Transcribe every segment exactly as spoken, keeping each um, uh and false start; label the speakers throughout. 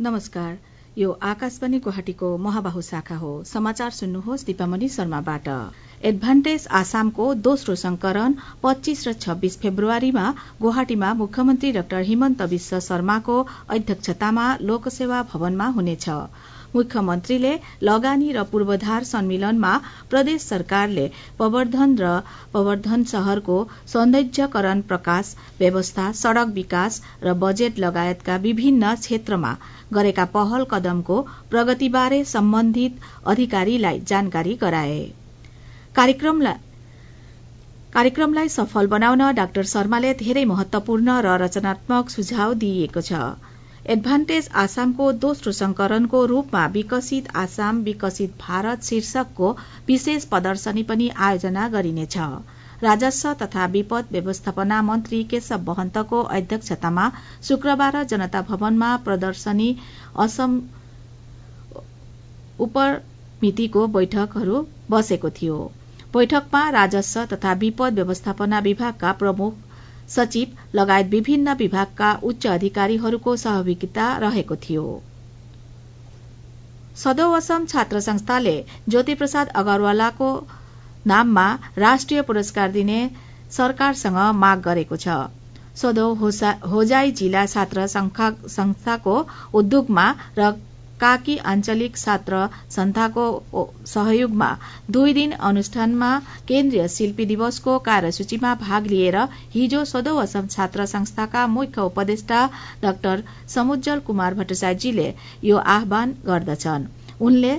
Speaker 1: नमस्कार, यो आकाशवाणी गुवाहाटीको महाबाहु शाखा हो। समाचार सुन्नुहोस् दीपामणि शर्माबाट। एडभान्टेज आसामको दोस्रो संस्करण पच्चीस र छब्बीस फेब्रुअरीमा गुवाहाटीमा मुख्यमन्त्री डाक्टर हिमन्त विश्व शर्माको अध्यक्षतामा लोकसेवा भवनमा हुनेछ। मुख्यमन्त्रीले लगानी र पूर्वाधार सम्मेलनमा प्रदेश सरकारले प्रवर्धन र प्रवर्धन शहरको सौन्दर्यकरण, प्रकाश व्यवस्था, सड़क विकास र बजेट लगायतका विभिन्न क्षेत्रमा गरेका पहल कदमको प्रगतिबारे सम्बन्धित अधिकारीलाई जानकारी गराए। कार्यक्रमलाई कार्यक्रमलाई सफल बनाउन डाक्टर शर्माले धेरै महत्वपूर्ण र रचनात्मक सुझाव दिइएको छ। एडभान्टेज आसामको दोस्रो संस्करणको रूपमा विकसित आसाम विकसित भारत शीर्षकको विशेष प्रदर्शनी पनि आयोजना गरिनेछ। राजस्व तथा विपद व्यवस्थापना मन्त्री केशव महन्तको अध्यक्षतामा शुक्रबार जनता भवनमा प्रदर्शनी असम उपमितिको बैठकहरू बसेको थियो। बैठकमा राजस्व तथा विपद व्यवस्थापना विभागका प्रमुख सचिव लगायत विभिन्न विभागका उच्च अधिकारीहरूको सहभागिता रहेको थियो। सदौ असम छात्र संस्थाले ज्योति प्रसाद अगरवालाको नाममा राष्ट्रिय पुरस्कार दिने सरकारसँग माग गरेको छ। सदौ होजाई जिल्ला छात्र संस्थाको उद्योगमा र काकी आञ्चलिक छात्र संस्थाको सहयोगमा दुई दिन अनुष्ठानमा केन्द्रीय शिल्पी दिवसको कार्यसूचीमा भाग लिएर हिजो सदौ असम छात्र संस्थाका मुख्य उपदेष्टा डाक्टर समुज्जल कुमार भट्टाचार्यजीले यो आह्वान गर्दछन्। उनले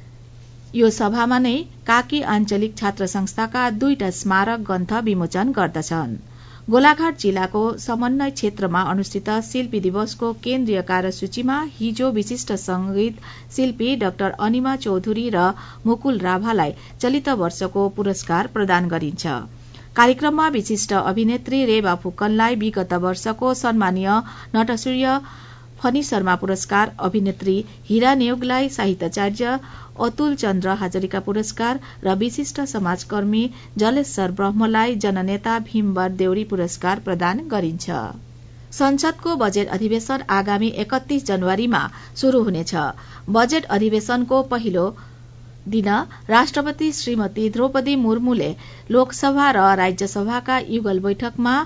Speaker 1: यो सभामा नै काकी आञ्चलिक छात्र संस्थाका दुईटा स्मारक ग्रन्थ विमोचन गर्दछन्। गोलाघाट जिल्लाको समन्वय क्षेत्रमा अनुष्ठित शिल्पी दिवसको केन्द्रीय कार्यसूचीमा हिजो विशिष्ट संगीत शिल्पी डाक्टर अनिमा चौधरी र मुकुल राभालाई चलित वर्षको पुरस्कार प्रदान गरिन्छ। कार्यक्रममा विशिष्ट अभिनेत्री रेबा फुकनलाई विगत वर्षको सम्मानीय नटसूर्य फनी शर्मा पुरस्कार, अभिनेत्री हिरा नेउगलाई साहित्याचार्य अतुल चन्द्र हाजरिका पुरस्कार र विशिष्ट समाजकर्मी जलेश्वर ब्रह्मलाई जननेता भीमवर देउरी पुरस्कार प्रदान गरिन्छ। संसदको बजेट अधिवेशन आगामी एकतीस जनवरीमा शुरू हुनेछ। बजेट अधिवेशनको पहिलो दिन राष्ट्रपति श्रीमती द्रौपदी मुर्मुले लोकसभा र राज्यसभाका युगल बैठकमा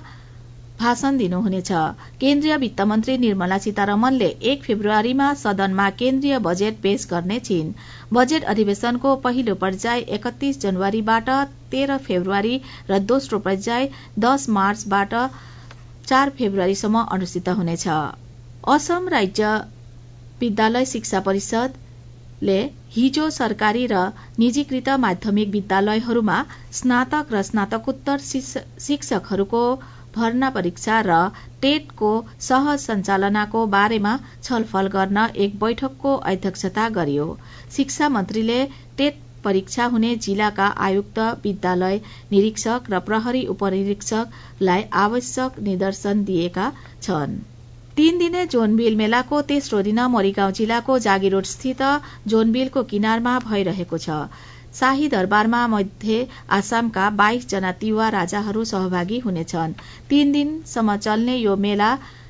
Speaker 1: भाषण दिनुहुनेछ। केन्द्रीय वित्त मन्त्री निर्मला सीतारमणले एक फेब्रुअरीमा सदनमा केन्द्रीय बजेट पेश गर्ने छिन्। बजेट अधिवेशनको पहिलो पर्याय एकतीस जनवरीबाट तेह्र फेब्रुअरी र दोस्रो पर्याय दस मार्चबाट चार फेब्रुअरीसम्म अनुष्ठित हुनेछ। असम राज्य विद्यालय शिक्षा परिषदले हिजो सरकारी र निजीकृत माध्यमिक विद्यालयहरूमा स्नातक र स्नातकोत्तर शिक्षकहरूको भर्ना परीक्षा र टेटको सहज सञ्चालनाको बारेमा छलफल गर्न एक बैठकको अध्यक्षता गरियो। शिक्षा मन्त्रीले टेट परीक्षा हुने जिल्लाका आयुक्त, विद्यालय निरीक्षक र प्रहरी उपनिरीक्षकलाई आवश्यक निर्देशन दिएका छन्। तीन दिने जोनबिल मेलाको तेस्रो दिन मरिगाउँ जिल्लाको जागीरोड स्थित जोनबिलको किनारमा भइरहेको छ। शाही दरबारमा मध्य आसामका बाइस जना तिवा राजाहरू सहभागी हुनेछन्। तीन दिनसम्म चल्ने यो मेला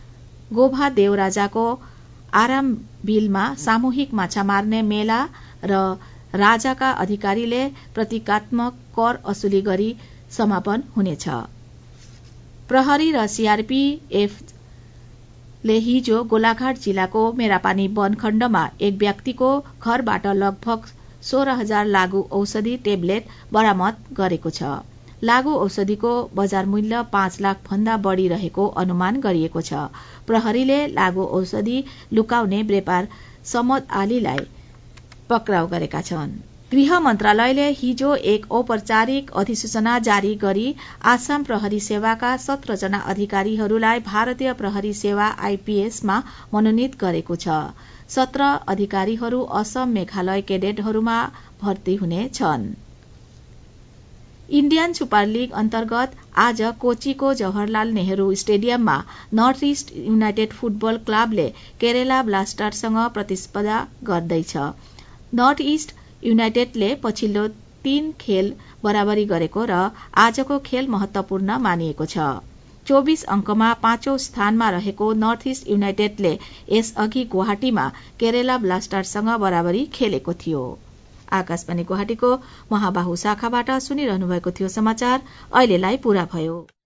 Speaker 1: गोभा देव राजाको आराम बिलमा सामूहिक माछा मार्ने मेला र राजाका अधिकारीले प्रतीकात्मक कर असुली गरी समापन हुनेछ। प्रहरी र सीआरपीएफले हिजो गोलाघाट जिल्लाको मेरापानी वन खण्डमा एक व्यक्तिको घरबाट लगभग सोह्र हजार लागू औषधि टेब्लेट बरामद गरेको छ। लागू औषधिको बजार मूल्य पाँच लाख भन्दा बढ़ी रहेको अनुमान गरिएको छ। प्रहरीले लागू औषधि लुकाउने व्यापार समद आलीलाई पक्राउ गरेका छन्। गृह मन्त्रालयले हिजो एक औपचारिक अधिसूचना जारी गरी आसाम प्रहरी सेवाका सत्र जना अधिकारीहरूलाई भारतीय प्रहरी सेवा आईपीएसमा मनोनित गरेको छ। सत्र अधिकारीहरू असम मेघालय केडेटहरूमा भर्ती हुने छन्। इण्डियन सुपर लीग अन्तर्गत आज कोचीको जवाहरलाल नेहरू स्टेडियममा नर्थ इस्ट युनाइटेड फुटबल क्लबले केरला ब्लास्टर्ससँग प्रतिस्पर्धा गर्दैछ। नर्थ इस्ट युनाइटेडले पछिल्लो तीन खेल बराबरी गरेको र आजको खेल महत्वपूर्ण मानिएको छ। चौबीस अंकमा पाँचौं स्थानमा रहेको नर्थ इस्ट युनाइटेडले यसअघि गुवाहाटीमा केरेला ब्लास्टर्ससँग बराबरी खेलेको थियो। आकाशवाणी गुवाहाटीको महाबाहु शाखाबाट सुनिरहनु भएको थियो समाचार। अहिलेलाई पूरा भयो।